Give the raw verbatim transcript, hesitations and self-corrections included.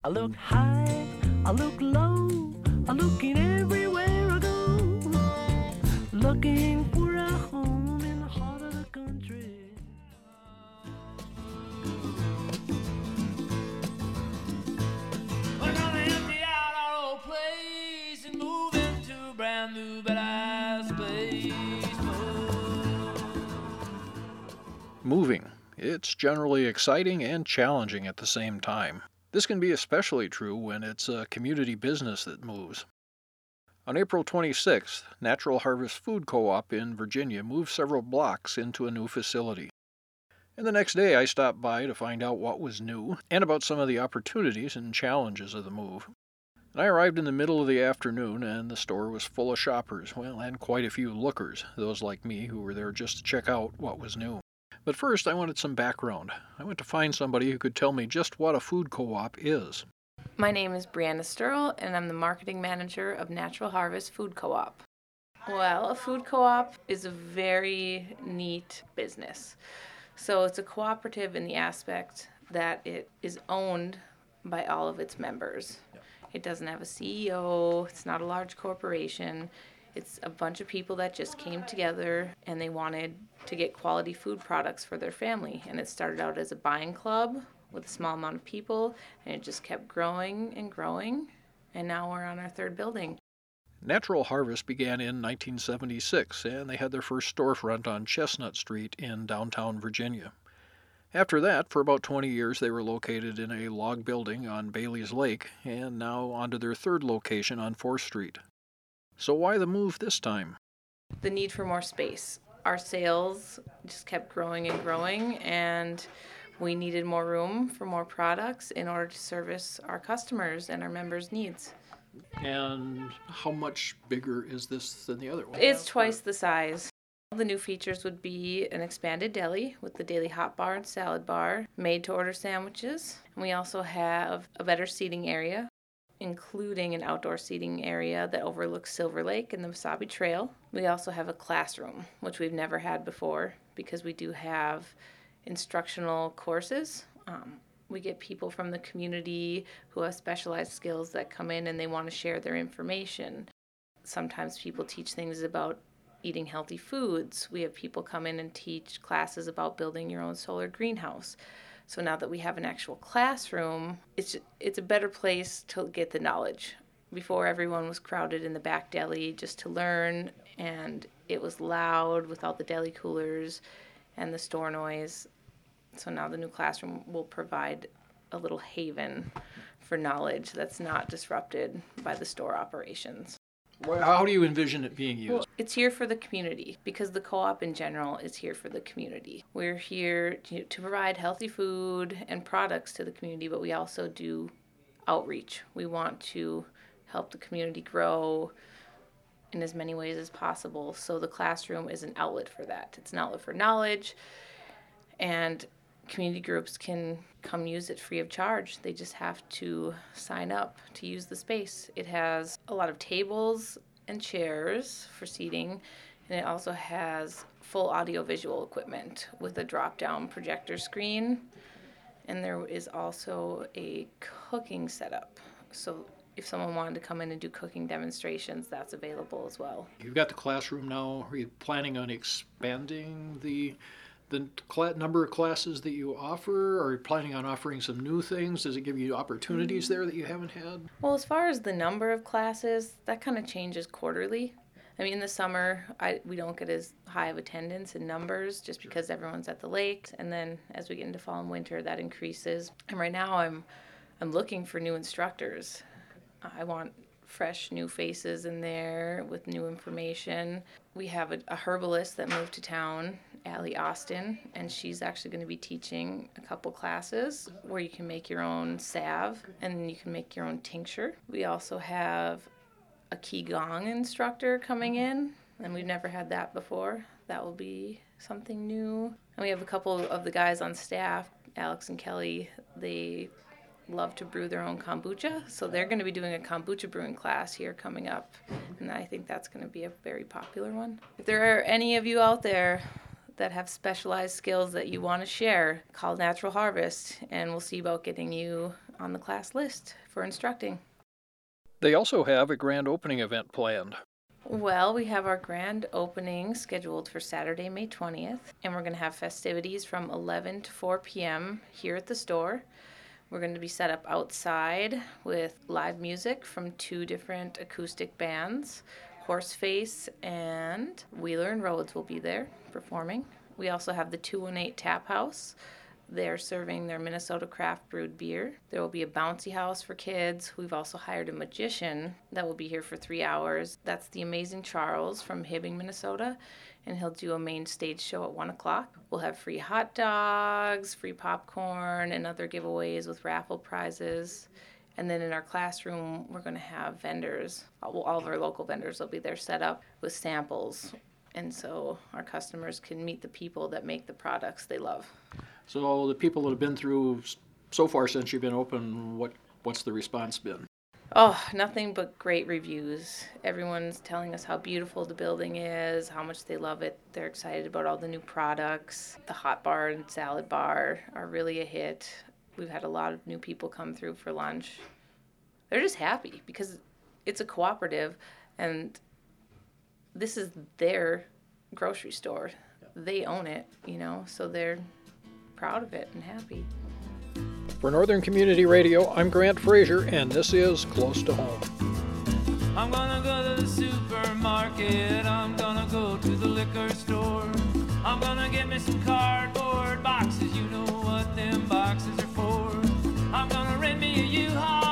I look high, I look low, I look in everywhere I go, looking for a home in the heart of the country. We're gonna empty out our old place and move into a brand new badass space. Moving. It's generally exciting and challenging at the same time. This can be especially true when it's a community business that moves. On April twenty-sixth, Natural Harvest Food Co-op in Virginia moved several blocks into a new facility. And the next day I stopped by to find out what was new and about some of the opportunities and challenges of the move. And I arrived in the middle of the afternoon and the store was full of shoppers, well, and quite a few lookers, those like me who were there just to check out what was new. But first, I wanted some background. I went to find somebody who could tell me just what a food co-op is. My name is Brianna Sturl, and I'm the marketing manager of Natural Harvest Food Co-op. Well, a food co-op is a very neat business. So it's a cooperative in the aspect that it is owned by all of its members. It doesn't have a C E O, it's not a large corporation. It's a bunch of people that just came together and they wanted to get quality food products for their family. And it started out as a buying club with a small amount of people, and it just kept growing and growing. And now we're on our third building. Natural Harvest began in nineteen seventy-six, and they had their first storefront on Chestnut Street in downtown Virginia. After that, for about twenty years, they were located in a log building on Bailey's Lake, and now onto their third location on fourth Street. So why the move this time? The need for more space. Our sales just kept growing and growing, and we needed more room for more products in order to service our customers and our members' needs. And how much bigger is this than the other one? It's twice the size. The new features would be an expanded deli with the daily hot bar and salad bar, made-to-order sandwiches. And we also have a better seating area, including an outdoor seating area that overlooks Silver Lake and the Wasabi Trail. We also have a classroom, which we've never had before because we do have instructional courses. Um, we get people from the community who have specialized skills that come in and they want to share their information. Sometimes people teach things about eating healthy foods. We have people come in and teach classes about building your own solar greenhouse. So now that we have an actual classroom, it's it's a better place to get the knowledge. Before, everyone was crowded in the back deli just to learn, and it was loud with all the deli coolers and the store noise. So now the new classroom will provide a little haven for knowledge that's not disrupted by the store operations. How do you envision it being used? Well, it's here for the community because the co-op in general is here for the community. We're here to, to provide healthy food and products to the community, but we also do outreach. We want to help the community grow in as many ways as possible. So the classroom is an outlet for that. It's an outlet for knowledge, and community groups can come use it free of charge. They just have to sign up to use the space. It has a lot of tables and chairs for seating, and it also has full audiovisual equipment with a drop-down projector screen, and there is also a cooking setup. So if someone wanted to come in and do cooking demonstrations, that's available as well. You've got the classroom now. Are you planning on expanding the the cl- number of classes that you offer? Are you planning on offering some new things? Does it give you opportunities there that you haven't had? Well, as far as the number of classes, that kind of changes quarterly. I mean, in the summer, I, we don't get as high of attendance in numbers just because everyone's at the lake. And then as we get into fall and winter, that increases. And right now, I'm I'm looking for new instructors. I want fresh new faces in there with new information. We have a, a herbalist that moved to town, Allie Austin, and she's actually going to be teaching a couple classes where you can make your own salve and you can make your own tincture. We also have a Qigong instructor coming in, and we've never had that before. That will be something new. And we have a couple of the guys on staff, Alex and Kelly, they love to brew their own kombucha, so they're going to be doing a kombucha brewing class here coming up, and I think that's going to be a very popular one. If there are any of you out there that have specialized skills that you want to share, call Natural Harvest, and we'll see about getting you on the class list for instructing. They also have a grand opening event planned. Well, we have our grand opening scheduled for Saturday, May twentieth, and we're going to have festivities from eleven to four p.m. here at the store. We're going to be set up outside with live music from two different acoustic bands. Horseface and Wheeler and Rhodes will be there performing. We also have the two one eight Tap House. They're serving their Minnesota craft brewed beer. There will be a bouncy house for kids. We've also hired a magician that will be here for three hours. That's the Amazing Charles from Hibbing, Minnesota, and he'll do a main stage show at one o'clock. We'll have free hot dogs, free popcorn, and other giveaways with raffle prizes. And then in our classroom, we're going to have vendors. All all of our local vendors will be there set up with samples. And so our customers can meet the people that make the products they love. So the people that have been through so far since you've been open, what what's the response been? Oh, nothing but great reviews. Everyone's telling us how beautiful the building is, how much they love it. They're excited about all the new products. The hot bar and salad bar are really a hit. We've had a lot of new people come through for lunch. They're just happy because it's a cooperative and this is their grocery store. They own it, you know, so they're proud of it and happy. For Northern Community Radio, I'm Grant Frazier, and this is Close to Home. I'm gonna go to the supermarket, I'm gonna go to the liquor store, I'm gonna get me some cardboard boxes, you know what them boxes are for. I'm gonna rent me a U-Haul